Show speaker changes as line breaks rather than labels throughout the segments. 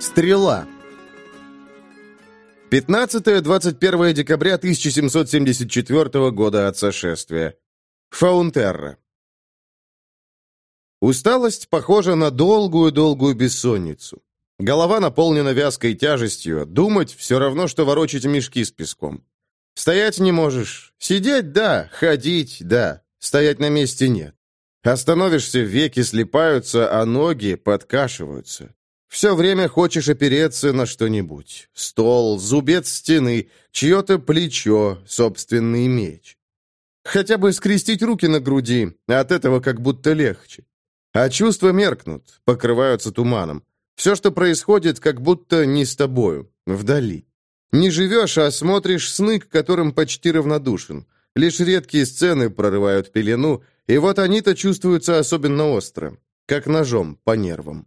Стрела. 15-21 декабря 1774 года от сошествия. Фаунтерра. Усталость похожа на долгую-долгую бессонницу. Голова наполнена вязкой тяжестью, думать все равно, что ворочать мешки с песком. Стоять не можешь. Сидеть – да, ходить – да, стоять на месте – нет. Остановишься, веки слипаются, а ноги подкашиваются. Все время хочешь опереться на что-нибудь. Стол, зубец стены, чье-то плечо, собственный меч. Хотя бы скрестить руки на груди, от этого как будто легче. А чувства меркнут, покрываются туманом. Все, что происходит, как будто не с тобою, вдали. Не живешь, а смотришь сны, к которым почти равнодушен. Лишь редкие сцены прорывают пелену, и вот они-то чувствуются особенно остро, как ножом по нервам.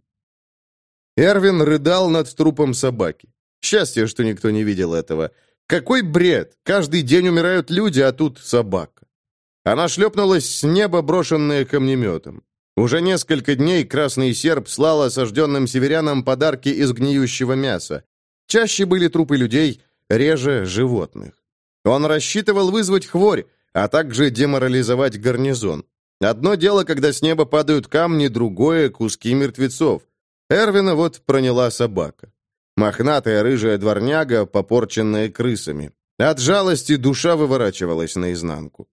Эрвин рыдал над трупом собаки. Счастье, что никто не видел этого. Какой бред! Каждый день умирают люди, а тут собака. Она шлепнулась с неба, брошенная камнеметом. Уже несколько дней Красный Серп слал осажденным северянам подарки из гниющего мяса. Чаще были трупы людей, реже животных. Он рассчитывал вызвать хворь, а также деморализовать гарнизон. Одно дело, когда с неба падают камни, другое — куски мертвецов. Эрвина вот проняла собака. Мохнатая рыжая дворняга, попорченная крысами. От жалости душа выворачивалась наизнанку.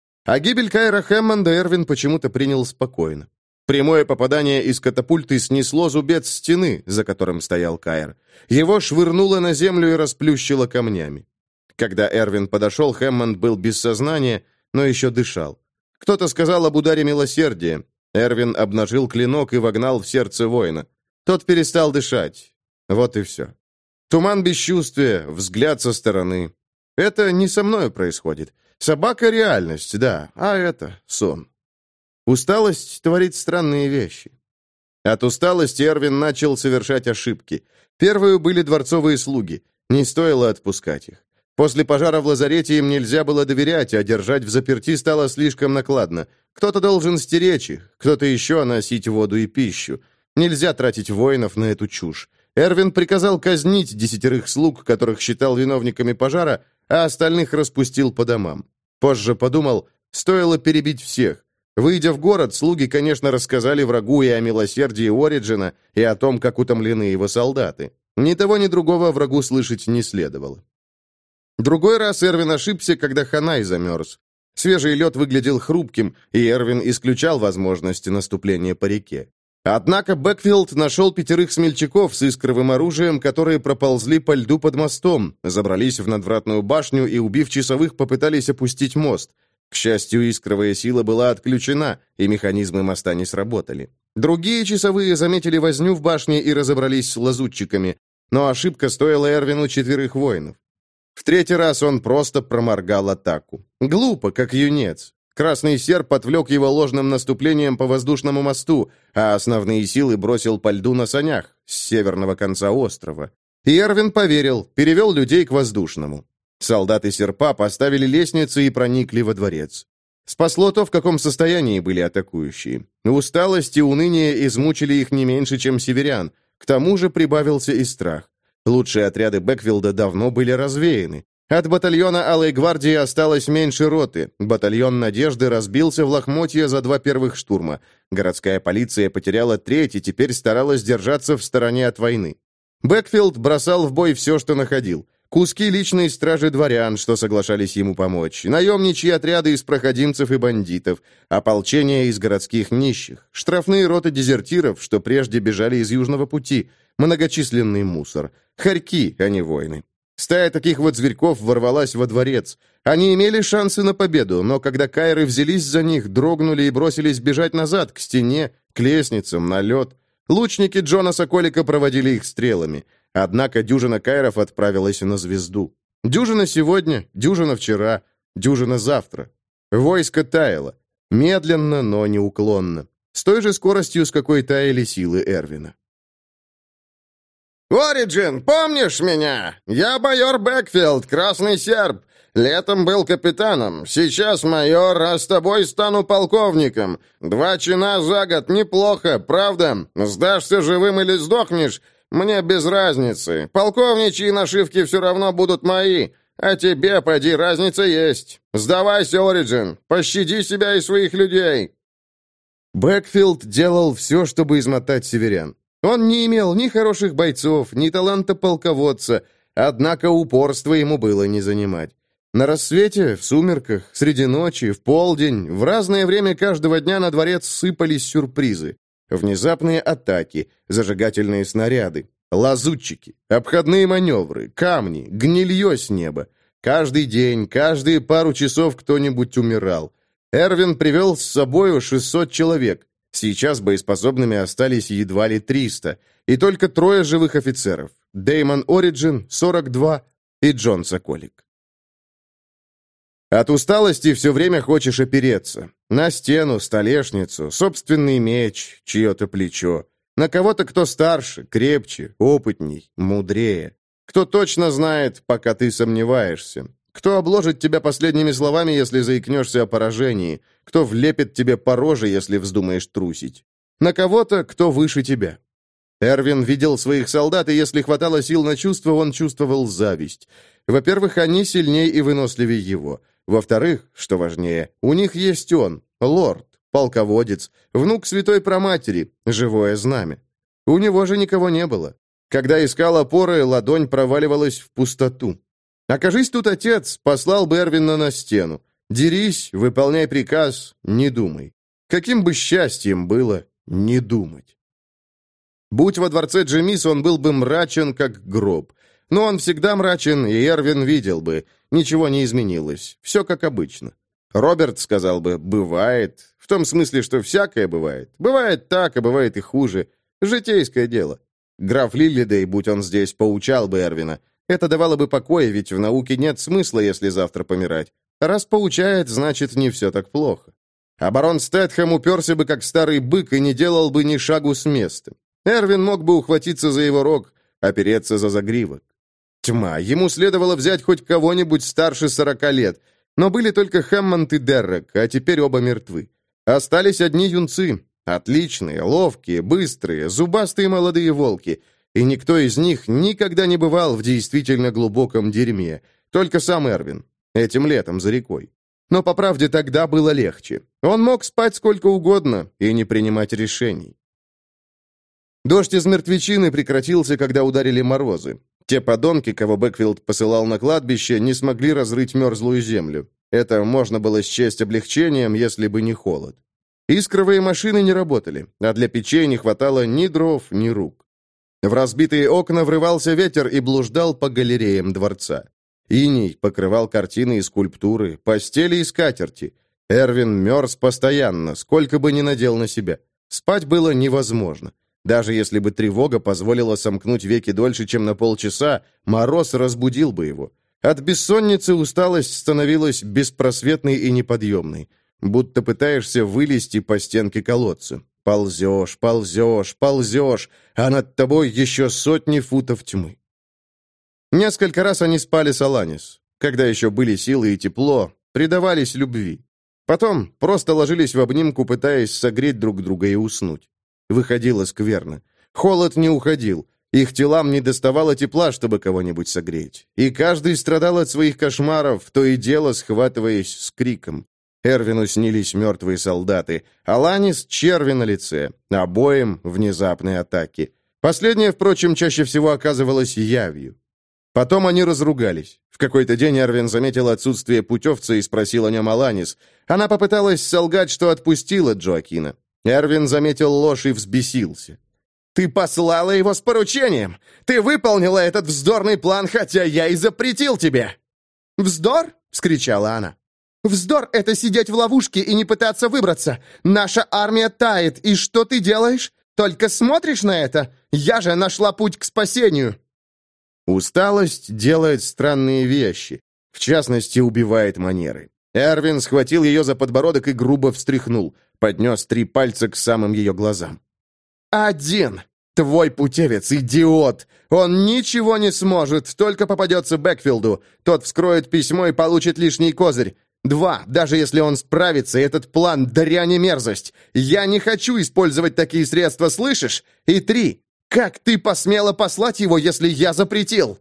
А гибель Кайра Хэммонда Эрвин почему-то принял спокойно. Прямое попадание из катапульты снесло зубец стены, за которым стоял Кайр. Его швырнуло на землю и расплющило камнями. Когда Эрвин подошел, Хэммонд был без сознания, но еще дышал. Кто-то сказал об ударе милосердия. Эрвин обнажил клинок и вогнал в сердце воина. Тот перестал дышать. Вот и все. Туман бесчувствия, взгляд со стороны. Это не со мною происходит. Собака — реальность, да, а это — сон. Усталость творит странные вещи. От усталости Эрвин начал совершать ошибки. Первые были дворцовые слуги. Не стоило отпускать их. После пожара в лазарете им нельзя было доверять, а держать в заперти стало слишком накладно. Кто-то должен стеречь их, кто-то еще носить воду и пищу. Нельзя тратить воинов на эту чушь. Эрвин приказал казнить 10 слуг, которых считал виновниками пожара, а остальных распустил по домам. Позже подумал, стоило перебить всех. Выйдя в город, слуги, конечно, рассказали врагу и о милосердии Ориджина, и о том, как утомлены его солдаты. Ни того, ни другого врагу слышать не следовало. Другой раз Эрвин ошибся, когда Ханай замерз. Свежий лед выглядел хрупким, и Эрвин исключал возможность наступления по реке. Однако Бэкфилд нашел 5 смельчаков с искровым оружием, которые проползли по льду под мостом, забрались в надвратную башню и, убив часовых, попытались опустить мост. К счастью, искровая сила была отключена, и механизмы моста не сработали. Другие часовые заметили возню в башне и разобрались с лазутчиками, но ошибка стоила Эрвину 4 воинов. В 3-й раз он просто проморгал атаку. Глупо, как юнец. Красный Серп отвлек его ложным наступлением по воздушному мосту, а основные силы бросил по льду на санях с северного конца острова. И Эрвин поверил, перевел людей к воздушному. Солдаты Серпа поставили лестницы и проникли во дворец. Спасло то, в каком состоянии были атакующие. Усталость и уныние измучили их не меньше, чем северян. К тому же прибавился и страх. Лучшие отряды Бэкфилда давно были развеяны. От батальона Алой гвардии осталось меньше роты. Батальон Надежды разбился в лохмотья за 2 первых штурма. Городская полиция потеряла треть и теперь старалась держаться в стороне от войны. Бэкфилд бросал в бой все, что находил. Куски личной стражи дворян, что соглашались ему помочь, наемничьи отряды из проходимцев и бандитов, ополчение из городских нищих, штрафные роты дезертиров, что прежде бежали из Южного пути, многочисленный мусор, хорьки, а не войны. Стая таких вот зверьков ворвалась во дворец. Они имели шансы на победу, но когда кайры взялись за них, дрогнули и бросились бежать назад, к стене, к лестницам, на лед. Лучники Джона Соколика проводили их стрелами. Однако дюжина кайров отправилась на звезду. Дюжина сегодня, дюжина вчера, дюжина завтра. Войско таяло. Медленно, но неуклонно. С той же скоростью, с какой таяли силы Эрвина.
«Ориджин, помнишь меня? Я майор Бэкфилд, Красный Серп. Летом был капитаном, сейчас майор, а с тобой стану полковником. 2 чина за год, неплохо, правда? Сдашься живым или сдохнешь? Мне без разницы. Полковничьи нашивки все равно будут мои. А тебе, поди, разница есть. Сдавайся, Ориджин. Пощади себя и своих людей».
Бэкфилд делал все, чтобы измотать северян. Он не имел ни хороших бойцов, ни таланта полководца, однако упорство ему было не занимать. На рассвете, в сумерках, среди ночи, в полдень, в разное время каждого дня на дворец сыпались сюрпризы. Внезапные атаки, зажигательные снаряды, лазутчики, обходные маневры, камни, гнилье с неба. Каждый день, каждые пару часов кто-нибудь умирал. Эрвин привел с собою 600 человек. Сейчас боеспособными остались едва ли 300. И только 3 живых офицеров. Дэймон Ориджин, 42, и Джон Соколик. От усталости все время хочешь опереться. На стену, столешницу, собственный меч, чье-то плечо. На кого-то, кто старше, крепче, опытней, мудрее. Кто точно знает, пока ты сомневаешься. Кто обложит тебя последними словами, если заикнешься о поражении. Кто влепит тебе по роже, если вздумаешь трусить. На кого-то, кто выше тебя. Эрвин видел своих солдат, и если хватало сил на чувства, он чувствовал зависть. Во-первых, они сильнее и выносливее его. Во-вторых, что важнее, у них есть он, лорд, полководец, внук святой праматери, живое знамя. У него же никого не было. Когда искал опоры, ладонь проваливалась в пустоту. Окажись тут отец, послал бы Эрвина на стену. Дерись, выполняй приказ, не думай. Каким бы счастьем было не думать. Будь во дворце Джемис, он был бы мрачен, как гроб. Но он всегда мрачен, и Эрвин видел бы. Ничего не изменилось. Все как обычно. Роберт сказал бы «бывает». В том смысле, что всякое бывает. Бывает так, а бывает и хуже. Житейское дело. Граф Лиллидей, будь он здесь, поучал бы Эрвина. Это давало бы покой, ведь в науке нет смысла, если завтра помирать. Раз поучает, значит, не все так плохо. А барон Стэтхэм уперся бы, как старый бык, и не делал бы ни шагу с места. Эрвин мог бы ухватиться за его рог, опереться за загривок. Тьма. Ему следовало взять хоть кого-нибудь старше 40 лет. Но были только Хэммонд и Деррек, а теперь оба мертвы. Остались одни юнцы. Отличные, ловкие, быстрые, зубастые молодые волки. И никто из них никогда не бывал в действительно глубоком дерьме. Только сам Эрвин. Этим летом за рекой. Но, по правде, тогда было легче. Он мог спать сколько угодно и не принимать решений. Дождь из мертвечины прекратился, когда ударили морозы. Те подонки, кого Бэкфилд посылал на кладбище, не смогли разрыть мерзлую землю. Это можно было счесть облегчением, если бы не холод. Искровые машины не работали, а для печей не хватало ни дров, ни рук. В разбитые окна врывался ветер и блуждал по галереям дворца. Иней покрывал картины и скульптуры, постели и скатерти. Эрвин мерз постоянно, сколько бы ни надел на себя. Спать было невозможно. Даже если бы тревога позволила сомкнуть веки дольше, чем на полчаса, мороз разбудил бы его. От бессонницы усталость становилась беспросветной и неподъемной. Будто пытаешься вылезти по стенке колодца. Ползешь, ползешь, ползешь, а над тобой еще сотни футов тьмы. Несколько раз они спали с Аланис. Когда еще были силы и тепло, предавались любви. Потом просто ложились в обнимку, пытаясь согреть друг друга и уснуть. Выходило скверно. Холод не уходил. Их телам не доставало тепла, чтобы кого-нибудь согреть. И каждый страдал от своих кошмаров, то и дело схватываясь с криком. Эрвину снились мертвые солдаты, Аланис — черви на лице, обоим — внезапные атаки. Последнее, впрочем, чаще всего оказывалось явью. Потом они разругались. В какой-то день Эрвин заметил отсутствие путевца и спросил о нем Аланис. Она попыталась солгать, что отпустила Джоакина. Эрвин заметил ложь и взбесился. «Ты послала его с поручением! Ты выполнила этот вздорный план, хотя я и запретил тебе!» «Вздор?» — вскричала она. «Вздор — это сидеть в ловушке и не пытаться выбраться. Наша армия тает, и что ты делаешь? Только смотришь на это? Я же нашла путь к спасению!» Усталость делает странные вещи. В частности, убивает манеры. Эрвин схватил ее за подбородок и грубо встряхнул. Поднес 3 пальца к самым ее глазам. «1. Твой путевец, идиот! Он ничего не сможет, только попадется Бэкфилду. Тот вскроет письмо и получит лишний козырь. 2. Даже если он справится, этот план — дрянь и мерзость. Я не хочу использовать такие средства, слышишь? И 3. Как ты посмела послать его, если я запретил?»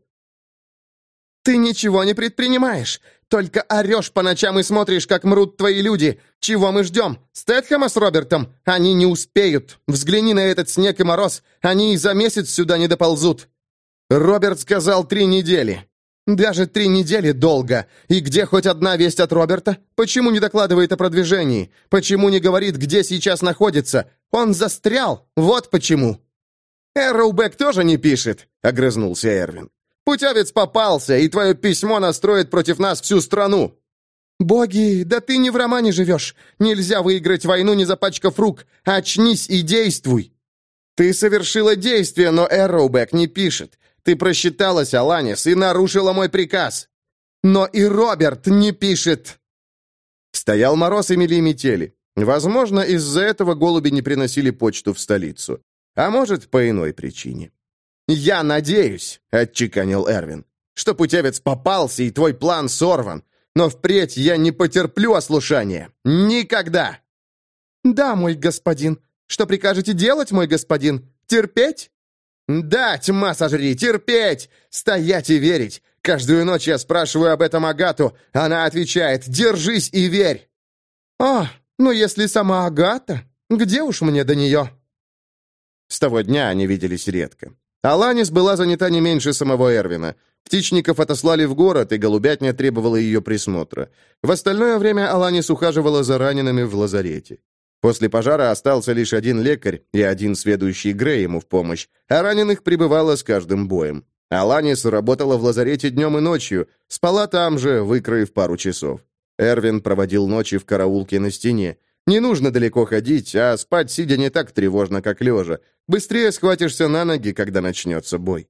«Ты ничего не предпринимаешь. Только орешь по ночам и смотришь, как мрут твои люди. Чего мы ждем? Стэтхэма с Робертом? Они не успеют. Взгляни на этот снег и мороз. Они и за месяц сюда не доползут». Роберт сказал 3 недели. Даже 3 недели долго. И где хоть одна весть от Роберта? Почему не докладывает о продвижении? Почему не говорит, где сейчас находится? Он застрял. Вот почему. «Эрроубек тоже не пишет», — огрызнулся Эрвин. «Путевец попался, и твое письмо настроит против нас всю страну». «Боги, да ты не в романе живешь. Нельзя выиграть войну, не запачкав рук. Очнись и действуй». «Ты совершила действие, но Эрроубек не пишет. Ты просчиталась, Аланис, и нарушила мой приказ». «Но и Роберт не пишет». Стоял мороз и мели метели. Возможно, из-за этого голуби не приносили почту в столицу. А может, по иной причине. «Я надеюсь», — отчеканил Эрвин, «что путевец попался и твой план сорван. Но впредь я не потерплю ослушания. Никогда!» «Да, мой господин. Что прикажете делать, мой господин? Терпеть?» «Да, тьма сожри, терпеть! Стоять и верить! Каждую ночь я спрашиваю об этом Агату. Она отвечает: держись и верь!» «А, ну если сама Агата, где уж мне до нее?» С того дня они виделись редко. Аланис была занята не меньше самого Эрвина. Птичников отослали в город, и голубятня требовала ее присмотра. В остальное время Аланис ухаживала за ранеными в лазарете. После пожара остался лишь один лекарь и один сведущий Грей ему в помощь, а раненых прибывало с каждым боем. Аланис работала в лазарете днем и ночью, спала там же, выкроив пару часов. Эрвин проводил ночи в караулке на стене. Не нужно далеко ходить, а спать сидя не так тревожно, как лежа. Быстрее схватишься на ноги, когда начнется бой.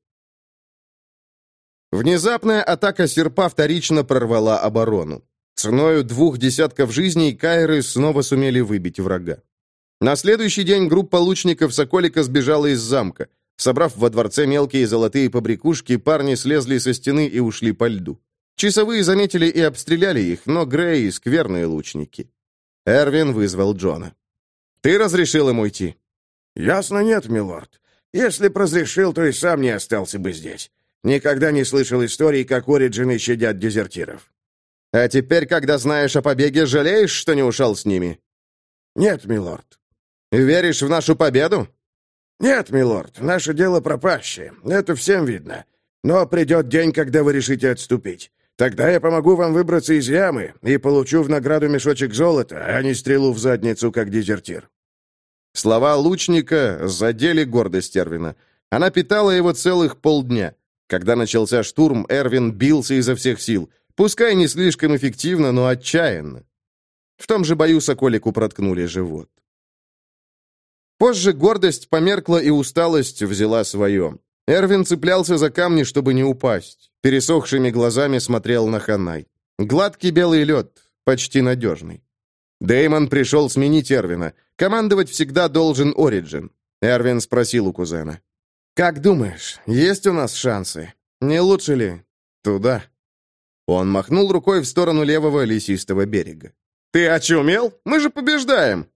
Внезапная атака серпа вторично прорвала оборону. Ценою 2 десятков жизней кайры снова сумели выбить врага. На следующий день группа лучников Соколика сбежала из замка. Собрав во дворце мелкие золотые побрякушки, парни слезли со стены и ушли по льду. Часовые заметили и обстреляли их, но Грей — скверные лучники. Эрвин вызвал Джона. «Ты разрешил им уйти?»
«Ясно, нет, милорд. Если б разрешил, то и сам не остался бы здесь. Никогда не слышал истории, как Ориджины щадят дезертиров».
«А теперь, когда знаешь о побеге, жалеешь, что не ушел с ними?»
«Нет, милорд».
«Веришь в нашу победу?»
«Нет, милорд, наше дело пропащее. Это всем видно. Но придет день, когда вы решите отступить. Тогда я помогу вам выбраться из ямы и получу в награду мешочек золота, а не стрелу в задницу, как дезертир».
Слова лучника задели гордость Эрвина. Она питала его целых полдня. Когда начался штурм, Эрвин бился изо всех сил. Пускай не слишком эффективно, но отчаянно. В том же бою Соколику проткнули живот. Позже гордость померкла, и усталость взяла свое. Эрвин цеплялся за камни, чтобы не упасть. Пересохшими глазами смотрел на Ханай. Гладкий белый лед, почти надежный. Дэймон пришел сменить Эрвина. Командовать всегда должен Ориджин. Эрвин спросил у кузена: «Как думаешь, есть у нас шансы? Не лучше ли туда?» Он махнул рукой в сторону левого лесистого берега. «Ты очумел? Мы же побеждаем!»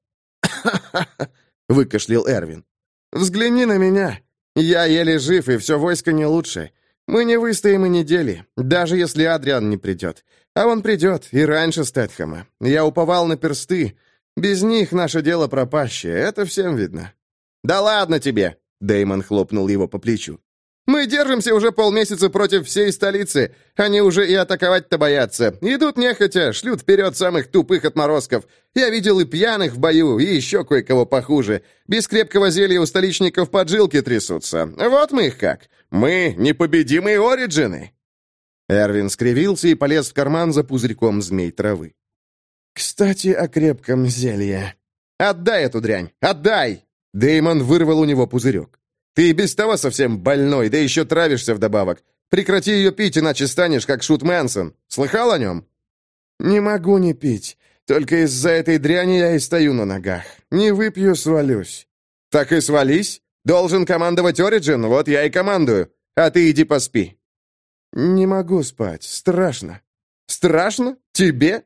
выкашлял Эрвин. «Взгляни на меня. Я еле жив, и все войско не лучше. Мы не выстоим и недели, даже если Адриан не придет. А он придет, и раньше Стэтхэма. Я уповал на персты. Без них наше дело пропащее, это всем видно». «Да ладно тебе!» — Дэймон хлопнул его по плечу. «Мы держимся уже полмесяца против всей столицы. Они уже и атаковать-то боятся. Идут нехотя, шлют вперед самых тупых отморозков. Я видел и пьяных в бою, и еще кое-кого похуже. Без крепкого зелья у столичников поджилки трясутся. Вот мы их как. Мы непобедимые Ориджины». Эрвин скривился и полез в карман за пузырьком змей травы. «Кстати, о крепком зелье. Отдай эту дрянь! Отдай!» Дэймон вырвал у него пузырек. «Ты и без того совсем больной, да еще травишься вдобавок. Прекрати ее пить, иначе станешь как Шут Мэнсон. Слыхал о нем?» «Не могу не пить. Только из-за этой дряни я и стою на ногах. Не выпью, свалюсь». «Так и свались. Должен командовать Ориджин, вот я и командую. А ты иди поспи». «Не могу спать. Страшно». «Страшно? Тебе?»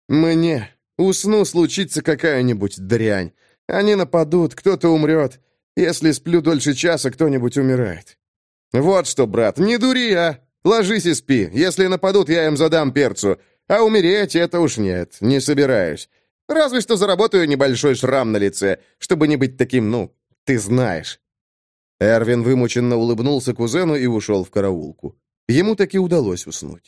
«Мне. Усну, случится какая-нибудь дрянь. Они нападут, кто-то умрет. Если сплю дольше часа, кто-нибудь умирает. Вот что, брат, не дури, а! Ложись и спи. Если нападут, я им задам перцу. А умереть — это уж нет, не собираюсь. Разве что заработаю небольшой шрам на лице, чтобы не быть таким, ну, ты знаешь». Эрвин вымученно улыбнулся кузену и ушел в караулку. Ему таки удалось уснуть.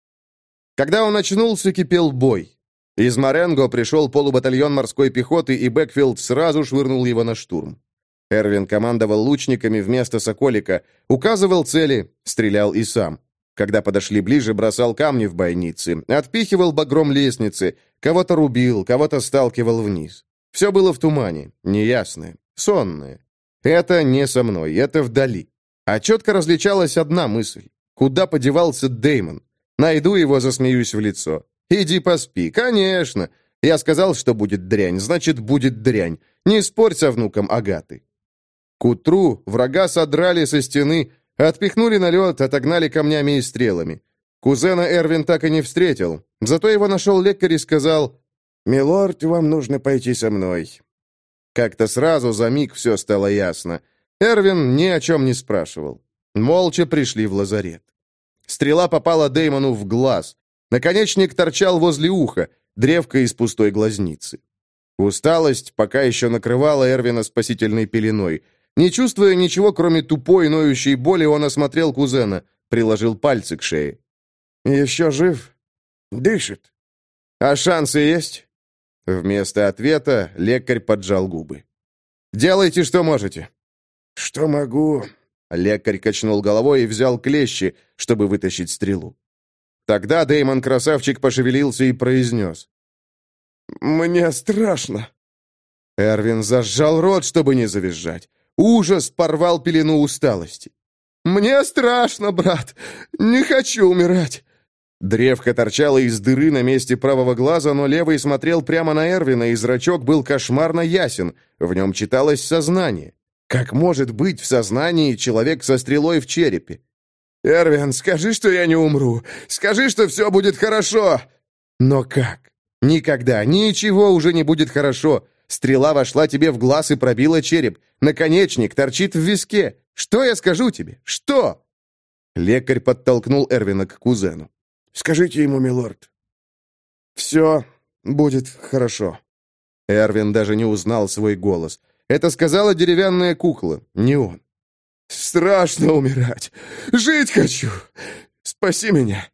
Когда он очнулся, кипел бой. Из Маренго пришел полубатальон морской пехоты, и Бэкфилд сразу швырнул его на штурм. Эрвин командовал лучниками вместо Соколика, указывал цели, стрелял и сам. Когда подошли ближе, бросал камни в бойницы, отпихивал багром лестницы, кого-то рубил, кого-то сталкивал вниз. Все было в тумане, неясное, сонное. Это не со мной, это вдали. А четко различалась одна мысль. Куда подевался Дэймон? Найду его, засмеюсь в лицо. Иди поспи. Конечно. Я сказал, что будет дрянь, значит, будет дрянь. Не спорь со внуком Агаты. К утру врага содрали со стены, отпихнули на лед, отогнали камнями и стрелами. Кузена Эрвин так и не встретил. Зато его нашел лекарь и сказал:
«Милорд, вам нужно пойти со мной».
Как-то сразу за миг все стало ясно. Эрвин ни о чем не спрашивал. Молча пришли в лазарет. Стрела попала Дэймону в глаз. Наконечник торчал возле уха, древко из пустой глазницы. Усталость пока еще накрывала Эрвина спасительной пеленой. Не чувствуя ничего, кроме тупой ноющей боли, он осмотрел кузена, приложил пальцы к шее.
«Еще жив? Дышит.
А шансы есть?» Вместо ответа лекарь поджал губы. «Делайте, что можете».
«Что могу?»
Лекарь качнул головой и взял клещи, чтобы вытащить стрелу. Тогда Дэймон-красавчик пошевелился и произнес:
«Мне страшно».
Эрвин зажал рот, чтобы не завизжать. Ужас порвал пелену усталости. «Мне страшно, брат. Не хочу умирать». Древко торчало из дыры на месте правого глаза, но левый смотрел прямо на Эрвина, и зрачок был кошмарно ясен. В нем читалось сознание. Как может быть в сознании человек со стрелой в черепе? «Эрвин, скажи, что я не умру. Скажи, что все будет хорошо». Но как? Никогда, ничего уже не будет хорошо. Стрела вошла тебе в глаз и пробила череп. Наконечник торчит в виске. Что я скажу тебе? Что?» Лекарь подтолкнул Эрвина к кузену.
«Скажите ему, милорд, все будет хорошо».
Эрвин даже не узнал свой голос. Это сказала деревянная кукла, не он. «Страшно умирать. Жить хочу. Спаси меня».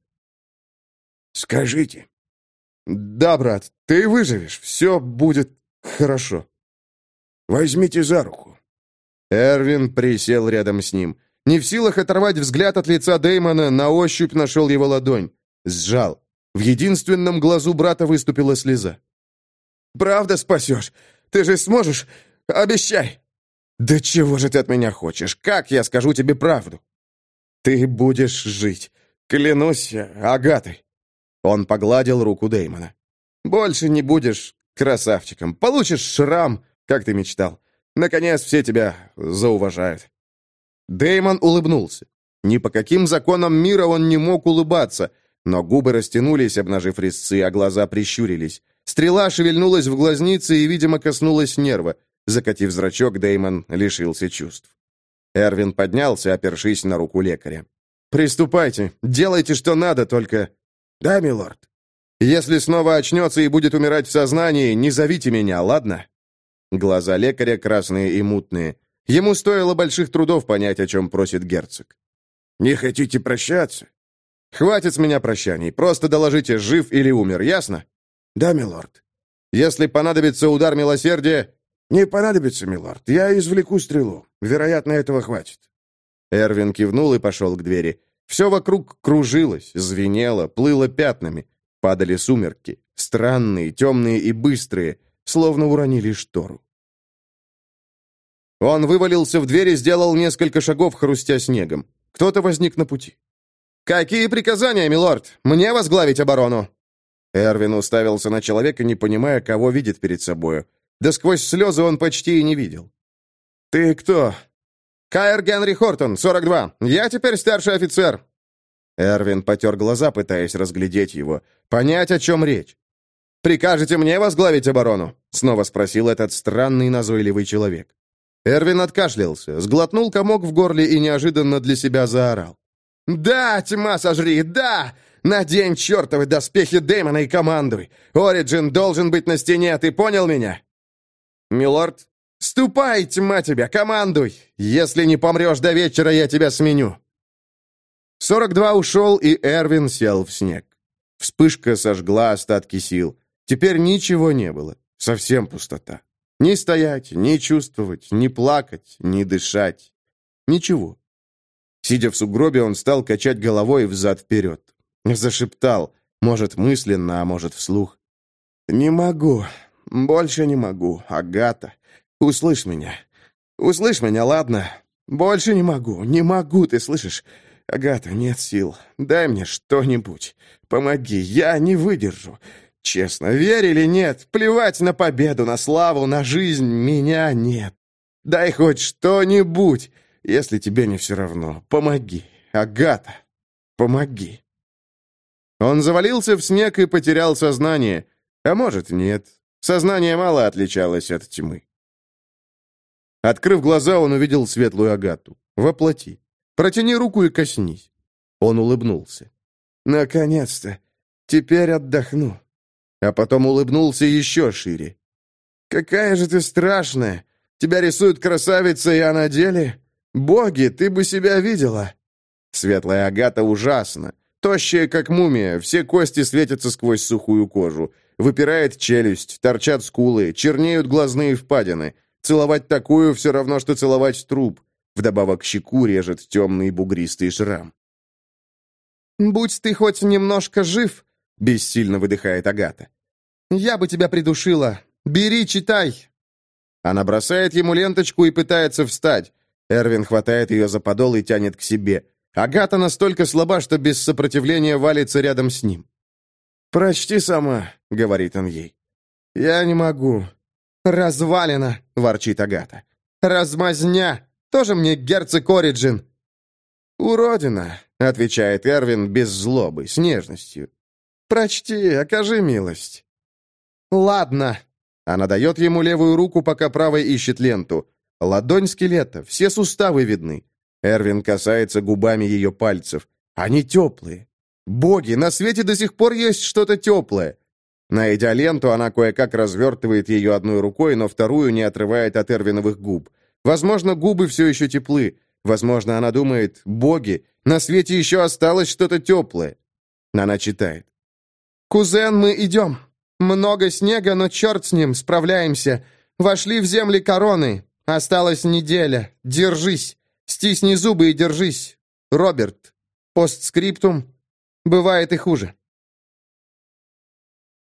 «Скажите».
«Да, брат, ты выживешь. Все будет хорошо».
«Возьмите за руку».
Эрвин присел рядом с ним. Не в силах оторвать взгляд от лица Дэймона, на ощупь нашел его ладонь. Сжал. В единственном глазу брата выступила слеза. «Правда спасешь? Ты же сможешь? Обещай!» «Да чего же ты от меня хочешь? Как я скажу тебе правду?» «Ты будешь жить. Клянусь Агатой». Он погладил руку Дэймона. «Больше не будешь красавчиком. Получишь шрам, как ты мечтал. Наконец все тебя зауважают». Дэймон улыбнулся. Ни по каким законам мира он не мог улыбаться, но губы растянулись, обнажив резцы, а глаза прищурились. Стрела шевельнулась в глазнице и, видимо, коснулась нерва. Закатив зрачок, Дэймон лишился чувств. Эрвин поднялся, опершись на руку лекаря. «Приступайте. Делайте, что надо, только...»
«Да, милорд».
«Если снова очнется и будет умирать в сознании, не зовите меня, ладно?» Глаза лекаря красные и мутные. Ему стоило больших трудов понять, о чем просит герцог.
«Не хотите прощаться?»
«Хватит с меня прощаний. Просто доложите, жив или умер, ясно?»
«Да, милорд».
«Если понадобится удар милосердия...»
«Не понадобится, милорд. Я извлеку стрелу. Вероятно, этого хватит».
Эрвин кивнул и пошел к двери. Все вокруг кружилось, звенело, плыло пятнами. Падали сумерки. Странные, темные и быстрые, словно уронили штору. Он вывалился в дверь и сделал несколько шагов, хрустя снегом. Кто-то возник на пути. «Какие приказания, милорд? Мне возглавить оборону?» Эрвин уставился на человека, не понимая, кого видит перед собою. Да сквозь слезы он почти и не видел. «Ты кто?» «Каэр Генри Хортон, 42. Я теперь старший офицер». Эрвин потер глаза, пытаясь разглядеть его, понять, о чем речь. «Прикажете мне возглавить оборону?» — снова спросил этот странный назойливый человек. Эрвин откашлялся, сглотнул комок в горле и неожиданно для себя заорал. «Да, тьма сожри, да! Надень чертовы доспехи Дэймона и командуй! Ориджин должен быть на стене, ты понял меня?» «Милорд, ступай, тьма тебя, командуй! Если не помрешь до вечера, я тебя сменю!» 42 ушел, и Эрвин сел в снег. Вспышка сожгла остатки сил. Теперь ничего не было. Совсем пустота. Ни стоять, ни чувствовать, ни плакать, ни дышать. Ничего. Сидя в сугробе, он стал качать головой взад-вперед. Зашептал, может, мысленно, а может, вслух. «Не могу. Больше не могу. Агата, услышь меня. Услышь меня, ладно? Больше не могу. Не могу, ты слышишь? Агата, нет сил. Дай мне что-нибудь. Помоги, я не выдержу. Честно, верь или нет, плевать на победу, на славу, на жизнь, меня нет. Дай хоть что-нибудь, если тебе не все равно. Помоги, Агата, помоги». Он завалился в снег и потерял сознание. А может, нет. Сознание мало отличалось от тьмы. Открыв глаза, он увидел светлую Агату. Во плоти. Протяни руку и коснись. Он улыбнулся. «Наконец-то! Теперь отдохну». А потом улыбнулся еще шире. «Какая же ты страшная! Тебя рисуют красавицей, а на деле... Боги, ты бы себя видела!» Светлая Агата ужасна. Тощая, как мумия, все кости светятся сквозь сухую кожу. Выпирает челюсть, торчат скулы, чернеют глазные впадины. Целовать такую все равно, что целовать труп. Вдобавок щеку режет темный бугристый шрам. «Будь ты хоть немножко жив», — бессильно выдыхает Агата. «Я бы тебя придушила. Бери, читай». Она бросает ему ленточку и пытается встать. Эрвин хватает ее за подол и тянет к себе. Агата настолько слаба, что без сопротивления валится рядом с ним. «Прочти сама», — говорит он ей. «Я не могу». «Развалина», — ворчит Агата. «Размазня. Тоже мне герцог Ориджин». «Уродина», — отвечает Эрвин без злобы, с нежностью. «Прочти, окажи милость». «Ладно». Она дает ему левую руку, пока правой ищет ленту. Ладонь скелета, все суставы видны. Эрвин касается губами ее пальцев. Они теплые. Боги, на свете до сих пор есть что-то теплое. Найдя ленту, она кое-как развертывает ее одной рукой, но вторую не отрывает от Эрвиновых губ. Возможно, губы все еще теплы. Возможно, она думает, боги, на свете еще осталось что-то теплое. Она читает. «Кузен, мы идем. Много снега, но черт с ним, справляемся. Вошли в земли короны. Осталась неделя. Держись. Стисни зубы и держись. Роберт. Постскриптум. Бывает и хуже».